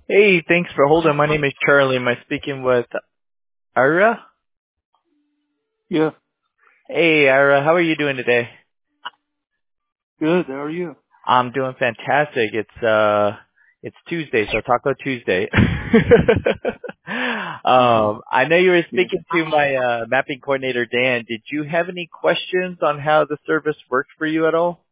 Hey, thanks for holding. My name is Charlie. Am I speaking with Ira? Yeah, Hey, Ira, how are you doing today? good. How are you? I'm doing fantastic. It's Tuesday, so Taco Tuesday. I know you were Yeah. speaking to my mapping coordinator Dan. Did you have any questions on how the service works for you at all?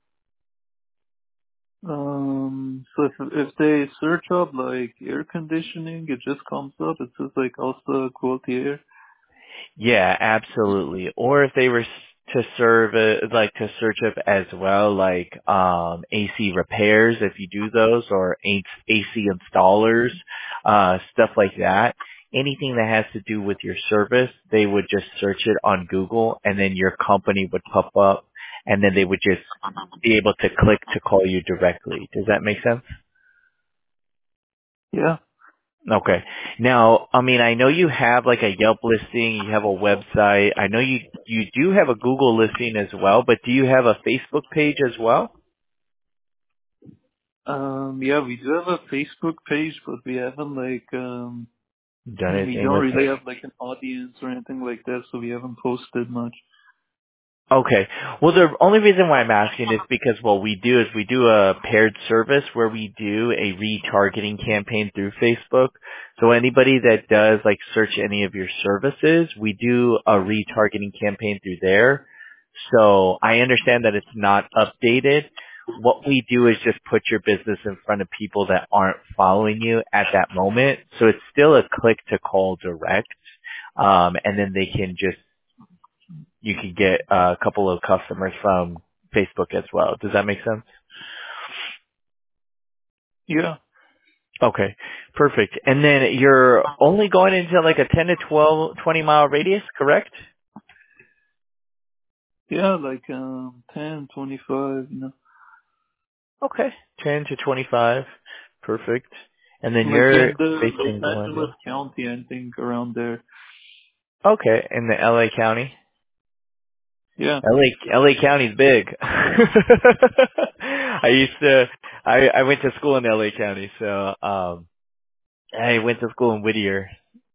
So if they search up like air conditioning, it just comes up. It says like also quality air. Yeah, absolutely. Or if they were to serve like to search up as well, like AC repairs, if you do those, or AC installers, stuff like that. Anything that has to do with your service, they would just search it on Google, and then your company would pop up, and then they would just be able to click to call you directly. Does that make sense? Yeah, Okay. Now, I mean, I know you have like a Yelp listing, you have a website. I know you do have a Google listing as well, but do you have a Facebook page as well? yeah, we do have a Facebook page, but we haven't like Done we anything don't with really it? have like an audience or anything like that, so we haven't posted much. Okay. Well, the only reason why I'm asking is because what we do is we do a paired service where we do a retargeting campaign through Facebook. So anybody that does like search any of your services, we do a retargeting campaign through there. So I understand that it's not updated. What we do is just put your business in front of people that aren't following you at that moment. So it's still a click to call direct. And then they can just you can get a couple of customers from Facebook as well. Does that make sense? Yeah, Okay, perfect. And then you're only going into like a 10 to 12, 20 mile radius, correct? yeah, like 10, 25, you know, Okay, 10 to 25. Perfect. And then like you're in the Los facing Angeles Glendale. County, I think around there. Okay, in the LA County. Yeah. LA County's big. I went to school in LA County, so I went to school in Whittier.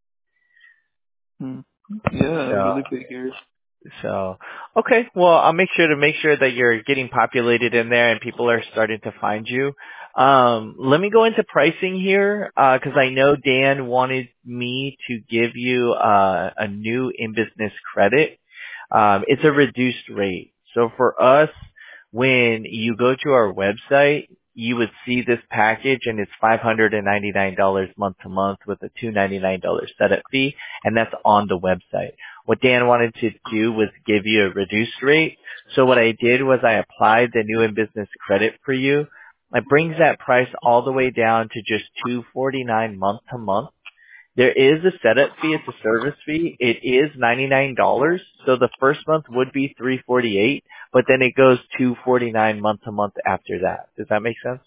Hmm. Yeah, So really big area. So, okay. Well, I'll make sure that you're getting populated in there and people are starting to find you. Let me go into pricing here, cause I know Dan wanted me to give you, a new in-business credit. It's a reduced rate. So for us, when you go to our website, you would see this package and it's $599 month to month with a $299 setup fee, and that's on the website. What Dan wanted to do was give you a reduced rate. So what I did was I applied the new in business credit for you. It brings that price all the way down to just $249 month to month. There is a setup fee. It's a service fee. It is $99. So the first month would be $348, but then it goes $249 month to month after that. Does that make sense?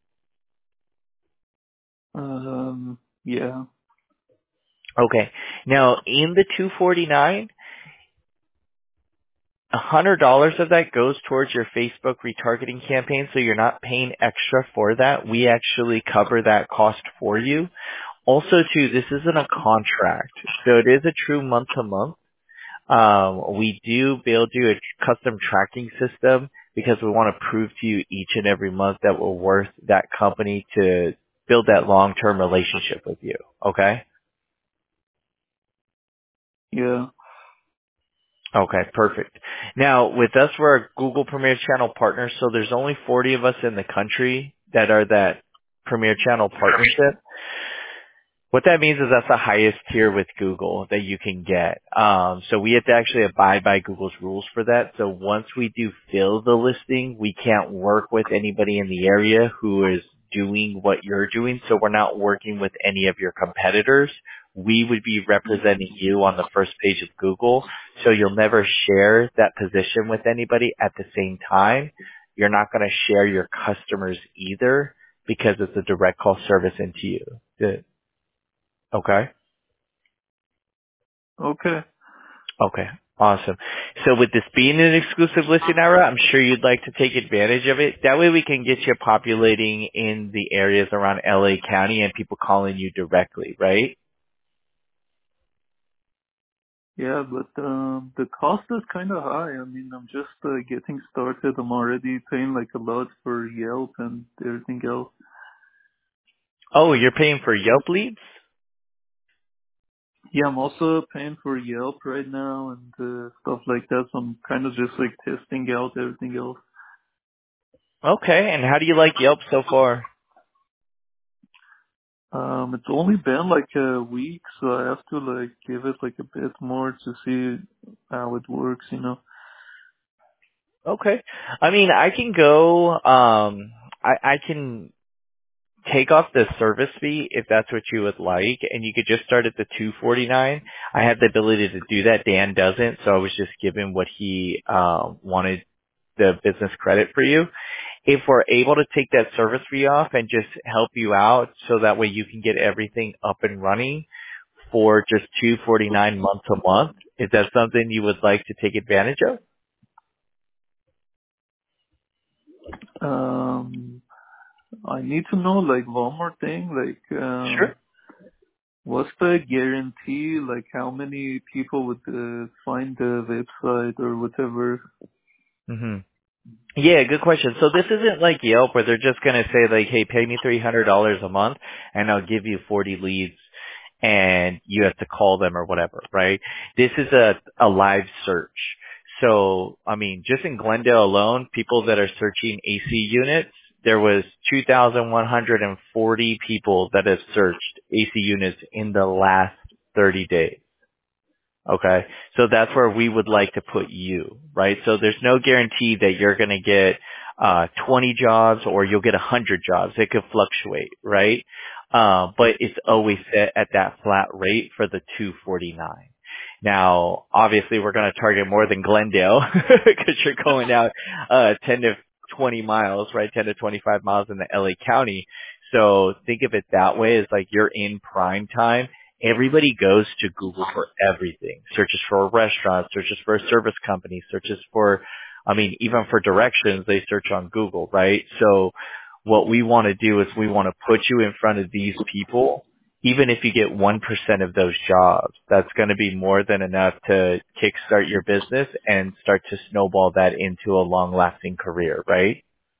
Yeah. Okay. Now in the 249, $100 of that goes towards your Facebook retargeting campaign, so you're not paying extra for that. We actually cover that cost for you. Also, too, this isn't a contract, so it is a true month-to-month. We do build you a custom tracking system because we want to prove to you each and every month that we're worth that company to build that long-term relationship with you. Okay? Yeah. Okay, perfect. Now, with us, we're a Google Premier Channel partner, so there's only 40 of us in the country that are that Premier Channel partnership. What that means is that's the highest tier with Google that you can get. So we have to actually abide by Google's rules for that. So once we do fill the listing, we can't work with anybody in the area who is doing what you're doing. So we're not working with any of your competitors. We would be representing you on the first page of Google. So you'll never share that position with anybody at the same time. You're not going to share your customers either because it's a direct call service into you. Okay. Okay. Okay. Awesome. So with this being an exclusive listing, Ira, I'm sure you'd like to take advantage of it. That way we can get you populating in the areas around LA County and people calling you directly, right? Yeah, but the cost is kind of high. I mean, I'm just getting started. I'm already paying like a lot for Yelp and everything else. Oh, you're paying for Yelp leads? Yeah, I'm also paying for Yelp right now and stuff like that. So I'm kind of just like testing out everything else. Okay. And how do you like Yelp so far? It's only been like a week, so I have to like give it like a bit more to see how it works, you know. Okay. I mean, I can go, I can take off the service fee if that's what you would like, and you could just start at the $249. I have the ability to do that. Dan doesn't, so I was just given what he wanted the business credit for you. If we're able to take that service fee off and just help you out so that way you can get everything up and running for just $249 month to month, is that something you would like to take advantage of? Um, I need to know like one more thing, like Sure. what's the guarantee? Like how many people would find the website or whatever? hmm Yeah, good question. So this isn't like Yelp where they're just going to say like, hey, pay me $300 a month and I'll give you 40 leads and you have to call them or whatever, right? This is a live search. So, I mean, just in Glendale alone, people that are searching AC units, there was 2,140 people that have searched AC units in the last 30 days. Okay. So that's where we would like to put you, right? So there's no guarantee that you're going to get 20 jobs or you'll get 100 jobs. It could fluctuate, right? But it's always set at that flat rate for the 249. Now, obviously we're going to target more than Glendale because you're going out 10 to 20 miles, right? 10 to 25 miles in the LA County. So think of it that way, as like you're in prime time. Everybody goes to Google for everything. Searches for a restaurant, searches for a service company, searches for, I mean, even for directions, they search on Google, right? So what we want to do is we want to put you in front of these people. Even if you get 1% of those jobs, that's going to be more than enough to kickstart your business and start to snowball that into a long-lasting career, right?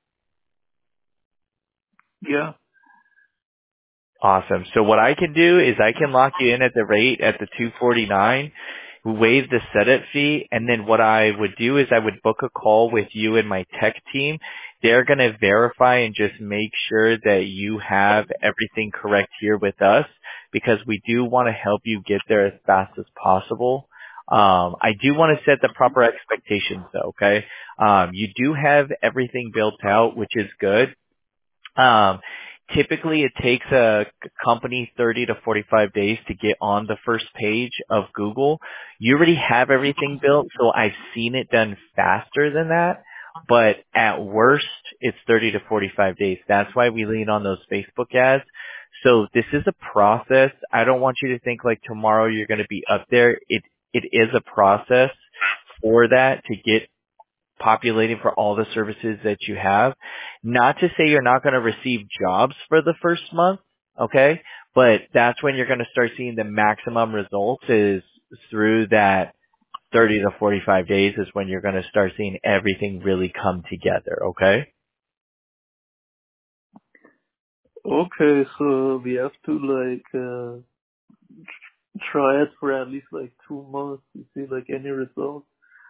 Yeah. Awesome. So what I can do is I can lock you in at the rate at the 249, waive the setup fee, and then what I would do is I would book a call with you and my tech team. They're going to verify and just make sure that you have everything correct here with us because we do want to help you get there as fast as possible. I do want to set the proper expectations though, okay? You do have everything built out, which is good. Um, Typically, it takes a company 30 to 45 days to get on the first page of Google. You already have everything built, so I've seen it done faster than that. But at worst, it's 30 to 45 days. That's why we lean on those Facebook ads. So this is a process. I don't want you to think like tomorrow you're going to be up there. It is a process for that to get populating for all the services that you have. Not to say you're not going to receive jobs for the first month, okay? But that's when you're going to start seeing the maximum results is through that 30 to 45 days is when you're going to start seeing everything really come together, okay? Okay, so we have to like try it for at least like 2 months to see like any results.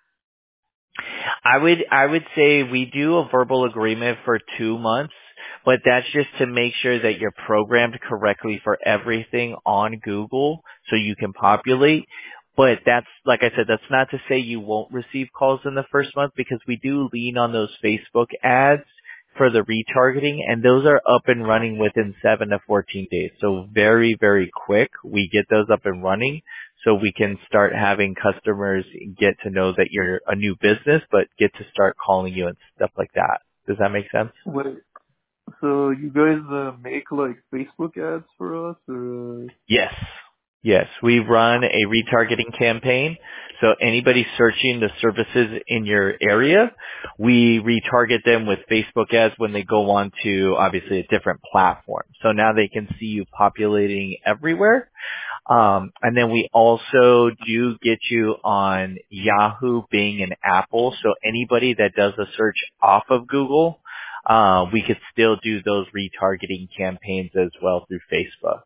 I would say we do a verbal agreement for 2 months, but that's just to make sure that you're programmed correctly for everything on Google so you can populate. But that's, like I said, that's not to say you won't receive calls in the first month because we do lean on those Facebook ads for the retargeting and those are up and running within 7 to 14 days. So very, very quick we get those up and running so we can start having customers get to know that you're a new business, but get to start calling you and stuff like that. Does that make sense? Wait, so you guys make like Facebook ads for us or? Yes. Yes, we run a retargeting campaign. So anybody searching the services in your area, we retarget them with Facebook ads when they go on to obviously a different platform. So now they can see you populating everywhere. And then we also do get you on Yahoo, Bing, and Apple. So anybody that does a search off of Google, we could still do those retargeting campaigns as well through Facebook.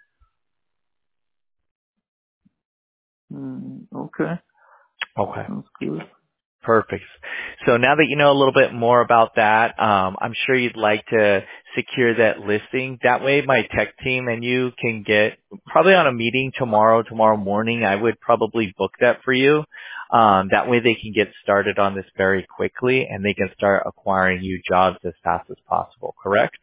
Okay. Okay. Sounds good. Perfect. So now that you know a little bit more about that, I'm sure you'd like to secure that listing. That way my tech team and you can get probably on a meeting tomorrow morning. I would probably book that for you. That way they can get started on this very quickly and they can start acquiring you jobs as fast as possible, correct?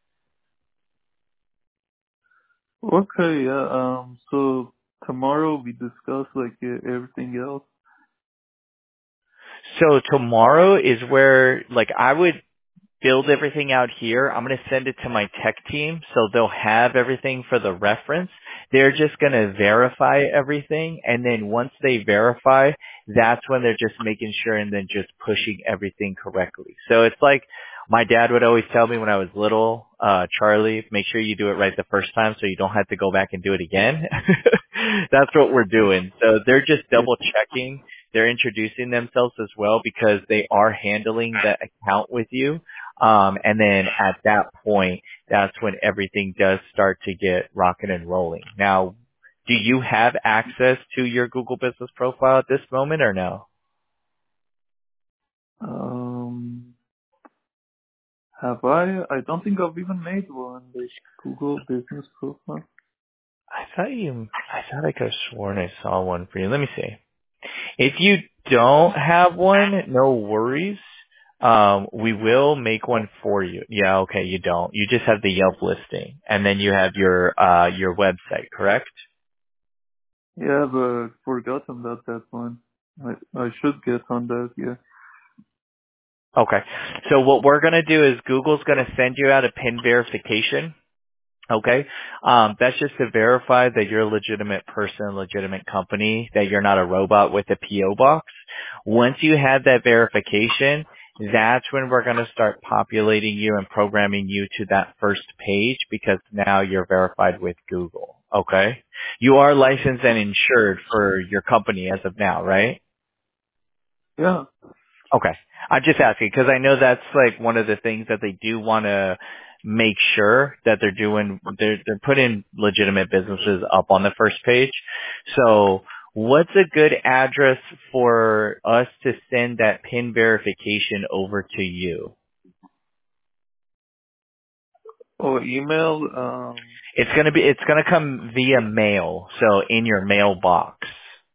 Okay, yeah. So tomorrow we discuss like everything else. So tomorrow is where, like, I would build everything out here. I'm going to send it to my tech team so they'll have everything for the reference. They're just going to verify everything. And then once they verify, that's when they're just making sure and then just pushing everything correctly. So it's like my dad would always tell me when I was little, Charlie, make sure you do it right the first time so you don't have to go back and do it again. That's what we're doing. So they're just Yeah. double checking. They're introducing themselves as well because they are handling the account with you. And then at that point, that's when everything does start to get rocking and rolling. Now, do you have access to your Google Business Profile at this moment or no? Um, have I? I don't think I've even made one. Like Google Business Profile. I thought I could have sworn I saw one for you. Let me see. If you don't have one, no worries. We will make one for you. Yeah, okay, you don't. You just have the Yelp listing. And then you have your website, correct? Yeah, but forgotten about that one. I should get on that. Yeah. Okay. So what we're going to do is Google's going to send you out a PIN verification. Okay. That's just to verify that you're a legitimate person, legitimate company, that you're not a robot with a PO box. Once you have that verification, that's when we're going to start populating you and programming you to that first page because now you're verified with Google. Okay. You are licensed and insured for your company as of now, right? Yeah. Okay. I'm just asking because I know that's like one of the things that they do want to make sure that they're doing. They're putting legitimate businesses up on the first page. So what's a good address for us to send that PIN verification over to you? Or email. It's gonna come via mail. So in your mailbox.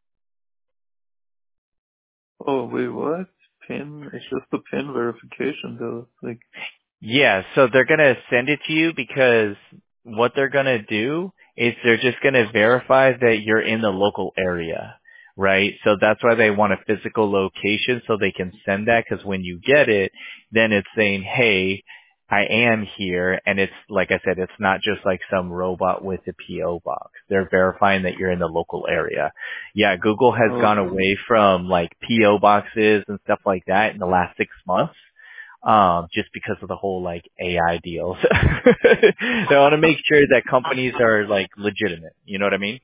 Oh wait, what? Pin? It's just a pin verification though. Like. Yeah, so they're going to send it to you because what they're going to do is they're just going to verify that you're in the local area, right? So that's why they want a physical location so they can send that because when you get it, then it's saying, hey, I am here. And it's, like I said, it's not just like some robot with a PO box. They're verifying that you're in the local area. Yeah, Google has gone Okay. away from like PO boxes and stuff like that in the last 6 months just because of the whole like AI deals. They want to make sure that companies are like legitimate. You know what I mean?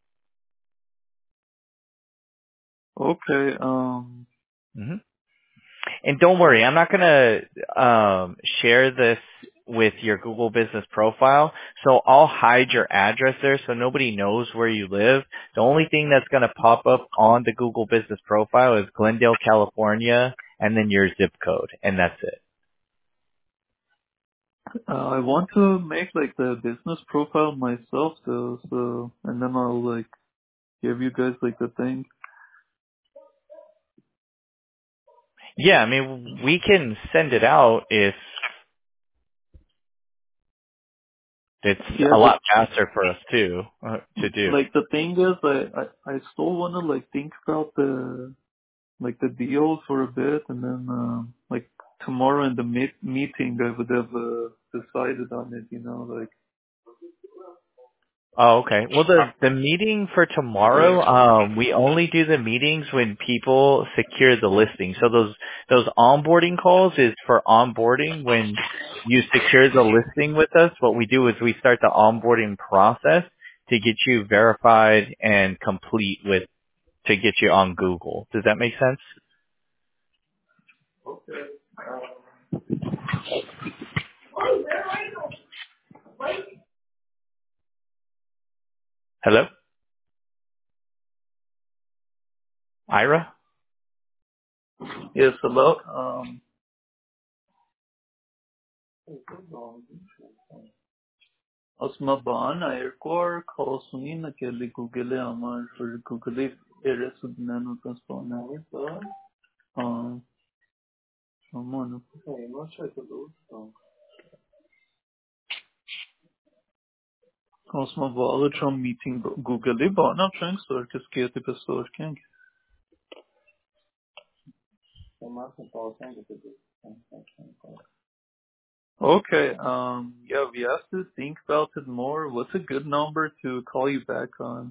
Okay. hmm And don't worry, I'm not gonna share this with your Google Business Profile, so I'll hide your address there so nobody knows where you live. The only thing that's gonna pop up on the Google Business Profile is Glendale, California, and then your zip code, and that's it. I want to make like the business profile myself though, so and then I'll like give you guys like the thing. Yeah, I mean, we can send it out if it's Yeah, a but lot faster for us too to do. like the thing is, I still want to like think about the deal for a bit, and then like tomorrow in the meeting I would have decided on it. You know, like Oh, okay. Well, the meeting for tomorrow, we only do the meetings when people secure the listing. So those onboarding calls is for onboarding. When you secure the listing with us, what we do is we start the onboarding process to get you verified and complete with to get you on Google. Does that make sense? Hello, Ira? Yes, hello. Osman Aircore Kosmin Kelly Google Amar for Google Eresudnano Transponder. Someone Osman Bala from meeting Google Bana transfer to scale the store king. Okay, yeah, we have to think about it more. What's a good number to call you back on?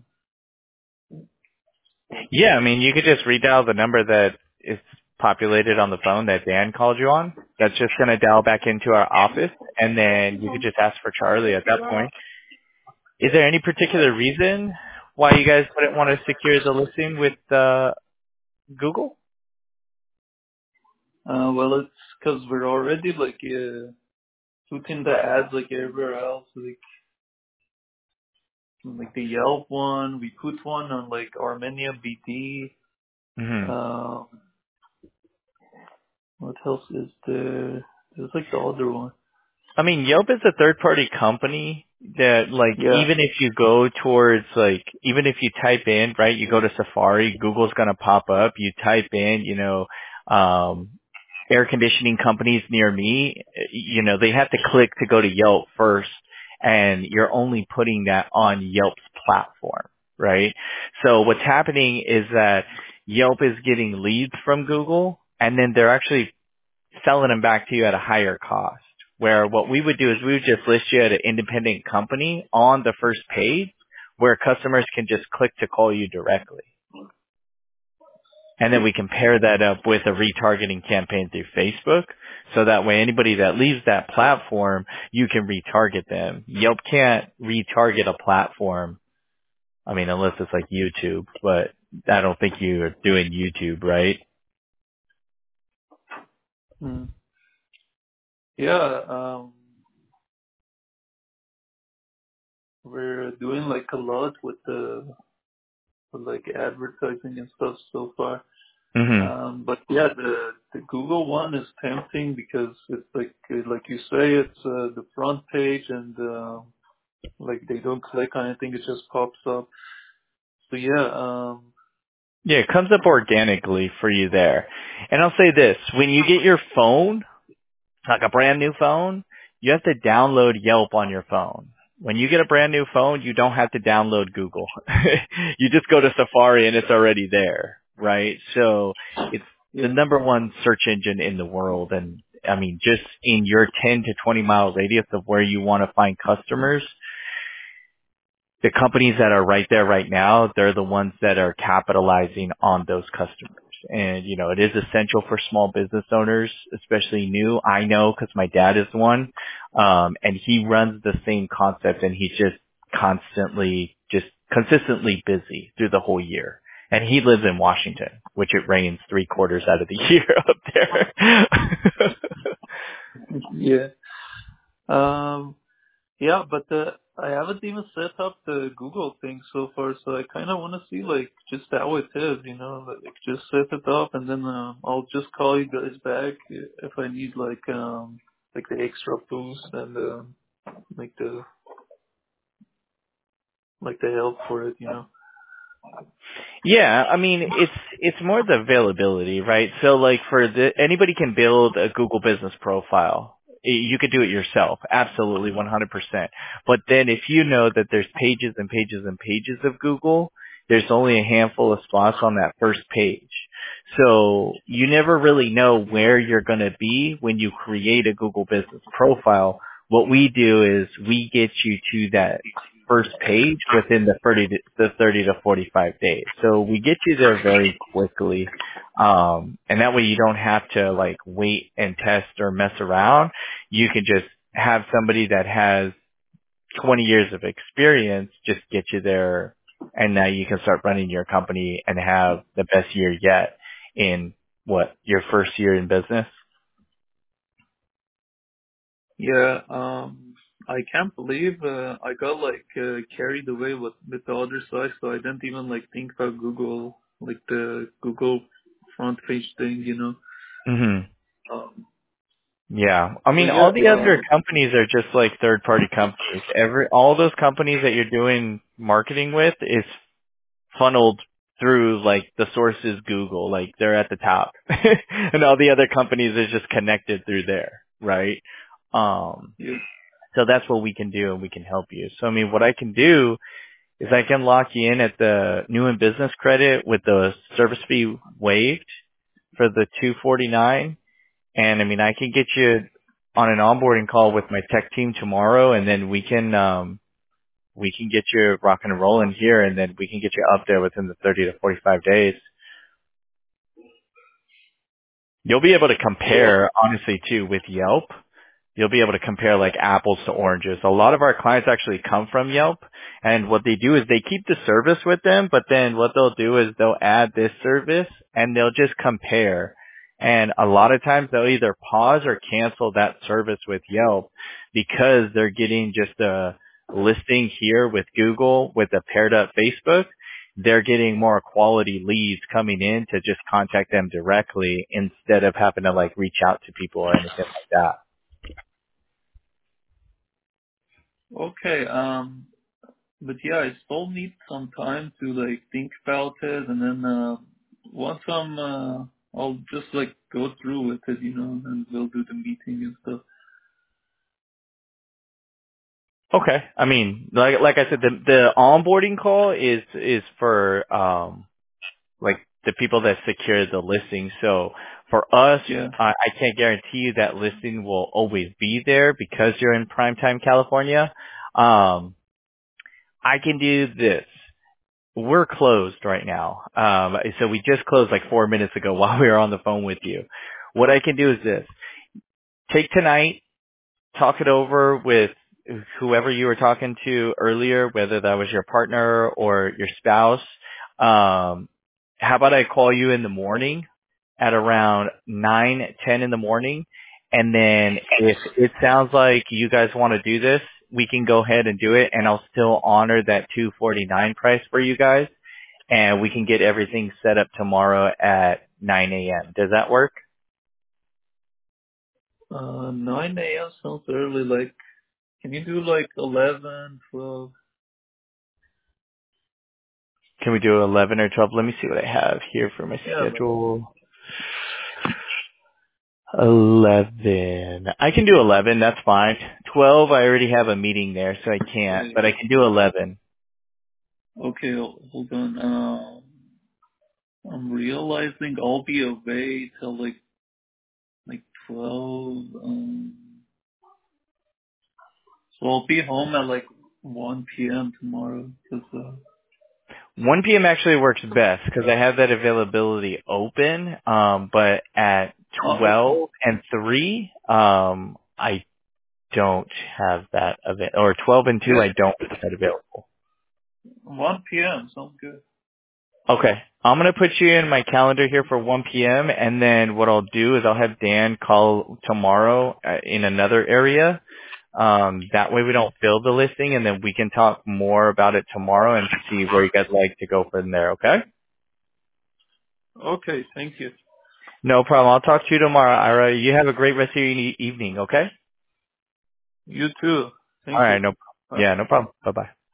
Yeah, I mean, you could just redial the number that is populated on the phone that Dan called you on. That's just going to dial back into our office, and then you could just ask for Charlie at that point. Is there any particular reason why you guys wouldn't want to secure the listing with Google? Well, it's because we're already like putting the ads like everywhere else, like the Yelp one. We put one on like Armenia BD. Hmm. What else is there? There's like the other one. I mean, Yelp is a third-party company that, like, Yeah. even if you go towards, like, even if you type in, right, you go to Safari, Google's going to pop up. You type in, air conditioning companies near me, they have to click to go to Yelp first, and you're only putting that on Yelp's platform, right? So what's happening is that Yelp is getting leads from Google, and then they're actually selling them back to you at a higher cost. Where what we would do is we would just list you at an independent company on the first page where customers can just click to call you directly. And then we can pair that up with a retargeting campaign through Facebook. So that way anybody that leaves that platform, you can retarget them. Yelp can't retarget a platform. I mean, unless it's like YouTube, but I don't think you're doing YouTube, right? Hmm. Yeah. We're doing like a lot with like advertising and stuff so far. Hmm. But yeah, the Google one is tempting because it's like you say, it's the front page and like they don't click on anything, it just pops up. So yeah, Yeah, it comes up organically for you there. And I'll say this, when you get your phone, like a brand new phone, you have to download Yelp on your phone. When you get a brand new phone, you don't have to download Google. You just go to Safari and it's already there, right? So it's the yeah. number one search engine in the world. And I mean, just in your 10 to 20 mile radius of where you want to find customers, the companies that are right there right now, they're the ones that are capitalizing on those customers. And, it is essential for small business owners, especially new. I know because my dad is one. And he runs the same concept and he's just consistently busy through the whole year. And he lives in Washington, which it rains 3/4 out of the year up there. Yeah. Yeah, but I haven't even set up the Google thing so far, so I kind of want to see like just how it is, like just set it up and then I'll just call you guys back if I need like the extra boost and like the help for it. Yeah, I mean it's more the availability, right? So like anybody can build a Google business profile. You could do it yourself, absolutely 100%. But then if you know that there's pages and pages and pages of Google, there's only a handful of spots on that first page. So you never really know where you're going to be when you create a Google business profile. What we do is we get you to that first page within the 30 to 45 days. So we get you there very quickly. And that way you don't have to like wait and test or mess around. You can just have somebody that has 20 years of experience just get you there, and now you can start running your company and have the best year yet in your first year in business. Yeah, I can't believe I got like carried away with the other side, so I didn't even like think about Google, like the Google front page thing, you know. Mhm. Um, Yeah. I but mean, yeah, all the other companies are just like third-party companies. All those companies that you're doing marketing with is funneled through like the source is Google, like they're at the top. And all the other companies is just connected through there, right? yeah. So that's what we can do, and we can help you. So I mean, what I can do is I can lock you in at the new in business credit with the service fee waived for the 249. And I mean, I can get you on an onboarding call with my tech team tomorrow, and then we can get you rocking and rolling here, and then we can get you up there within the 30 to 45 days. You'll be able to Yeah. compare, honestly, too, with Yelp. You'll be able to compare like apples to oranges. A lot of our clients actually come from Yelp, and what they do is they keep the service with them, but then what they'll do is they'll add this service and they'll just compare. And a lot of times they'll either pause or cancel that service with Yelp because they're getting just a listing here with Google with a paired up Facebook. They're getting more quality leads coming in to just contact them directly instead of having to like reach out to people or anything like that. Okay. But yeah, I still need some time to like think about it, and then once I'll just like go through with it, you know, and we'll do the meeting and stuff. Okay. I mean, like I said, the onboarding call is for like the people that secure the listing. So for us, Yeah. I can't guarantee you that listing will always be there because you're in primetime California. I can do this. We're closed right now. So we just closed like 4 minutes ago while we were on the phone with you. What I can do is this. Take tonight, talk it over with whoever you were talking to earlier, whether that was your partner or your spouse. How about I call you in the morning at around 9, 10 in the morning? And then if it sounds like you guys want to do this, we can go ahead and do it, and I'll still honor that 249 price for you guys, and we can get everything set up tomorrow at 9 a.m. Does that work? 9 a.m. sounds early. Like, can you do like 11, 12? Can we do 11 or 12? Let me see what I have here for my Yeah, 11. schedule. 11. I can do 11. That's fine. 12, I already have a meeting there, so I can't, but I can do 11. Okay, hold on. I'm realizing I'll be away till like 12. So I'll be home at like 1 p.m. tomorrow. 'Cause, 1 p.m. actually works best because I have that availability open, but at okay. 12 and 3, I don't have that available, or 12 and 2, Yeah, I don't have that available. 1 p.m. sounds good. Okay. I'm going to put you in my calendar here for 1 p.m. and then what I'll do is I'll have Dan call tomorrow in another area. That way we don't fill the listing and then we can talk more about it tomorrow and see where you guys like to go from there, okay? Okay, thank you. No problem. I'll talk to you tomorrow, Ira. You have a great rest of your evening, okay? You too. All Thank right. you. No, Bye. yeah, no problem. Bye-bye.